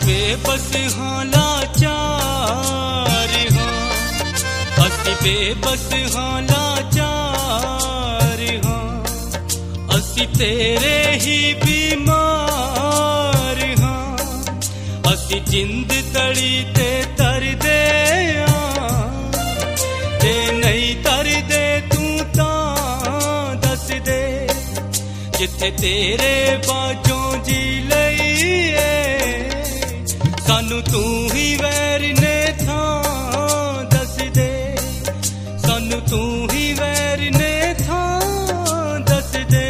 बेबस हाँ लाचार हाँ, असी बेबस हाँ लाचार हाँ, असी तेरे ही बीमार हाँ, असी जिंद तड़ी ते तर दे ते नहीं तर दे तू तां दस दे, जिथे तेरे बाजों जी लईए सानू तू ही वैर ने थां दस दे, सानू तू ही वैर ने थां दस दे।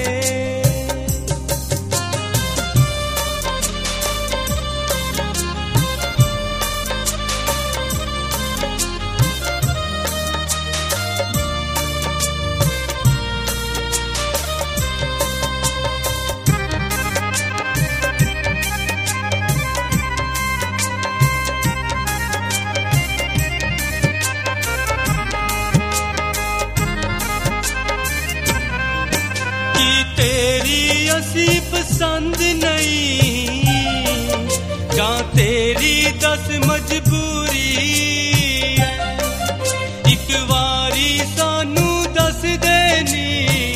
तेरी असी पसंद नहीं जां तेरी दस मजबूरी है, एक वारी सानू दस देनी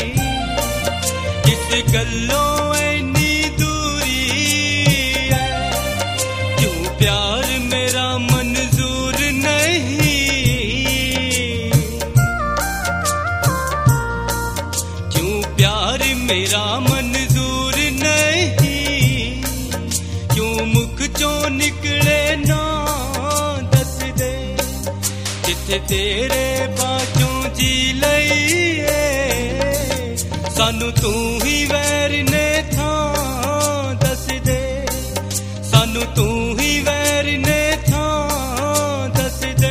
किस गल्लों इन्नी दूरी है, क्यों प्यार मेरा मंजूर नहीं, क्यों प्यार मेरा मंजूर नहीं, क्यों मुख चों निकले ना दस दे, जिथे तेरे बाजों जी लईए सानू तू ही वैर ने थां दस दे, सानू तू ही वैर ने थां दस दे।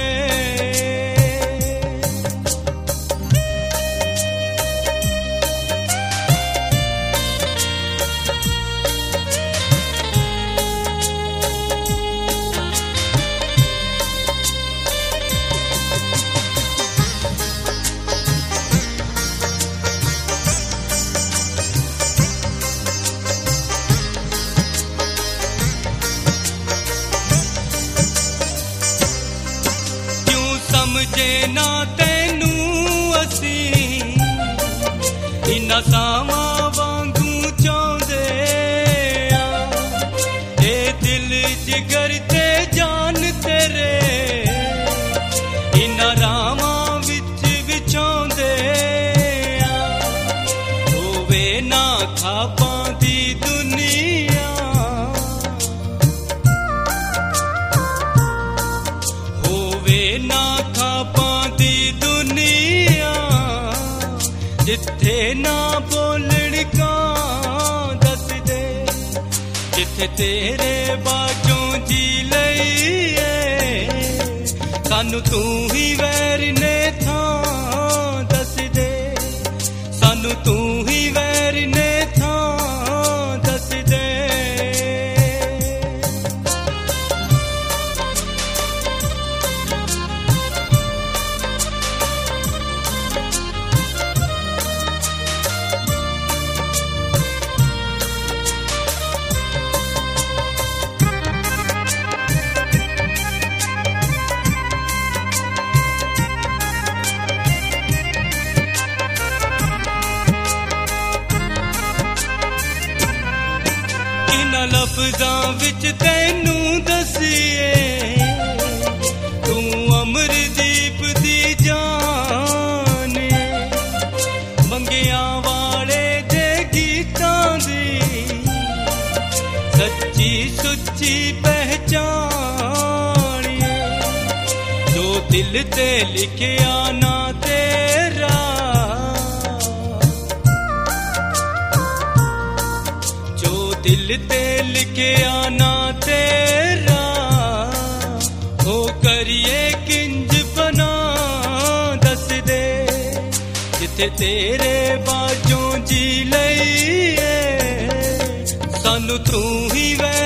समझे ना तैनू असी इन्ना सावा वांगू चाहुंदे आ, ए दिल जिगर ते जान तेरे इन्ना रावां विच विछाउंदे आ, होवे ना खाबां दी दुनिया, होवे ना खाबां दी दुनिया, जिथे ना बोलण का दस दे, जिथे तेरे बाजों जी लईए सानू तू ही वैर ने थां दस दे, सानू तू ही वैर ने थां दस दे। लफ्जां विच तैनू दसीए तू अमरदीप दी जान, मंगिया वाले दे गीतां दी सच्ची सुच्ची पहचान, जो दिल ते लिखिया ना तेरा, दिल ते लिखिया ना तेरा, ओ करिए किंज बना दस दे, जिथे तेरे बाजों जी लईए सानू तू ही वै